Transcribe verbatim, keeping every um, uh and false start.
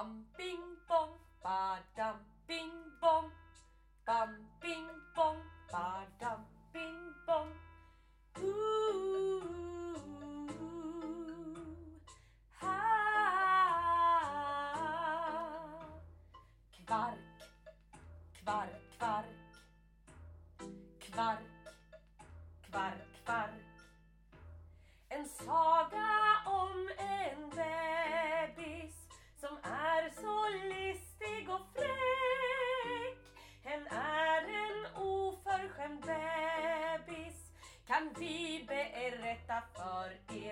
Bam, bing, bong, badam, bing, bong. Bam, bing, bong, badam, bing, bong. Ooh, ha. Kvark, kvark, kvark. Kvark, kvark, kvark. En saga om en bebis som är så listig och fräck. Hen är en oförskämd bebis, kan vi berätta för er.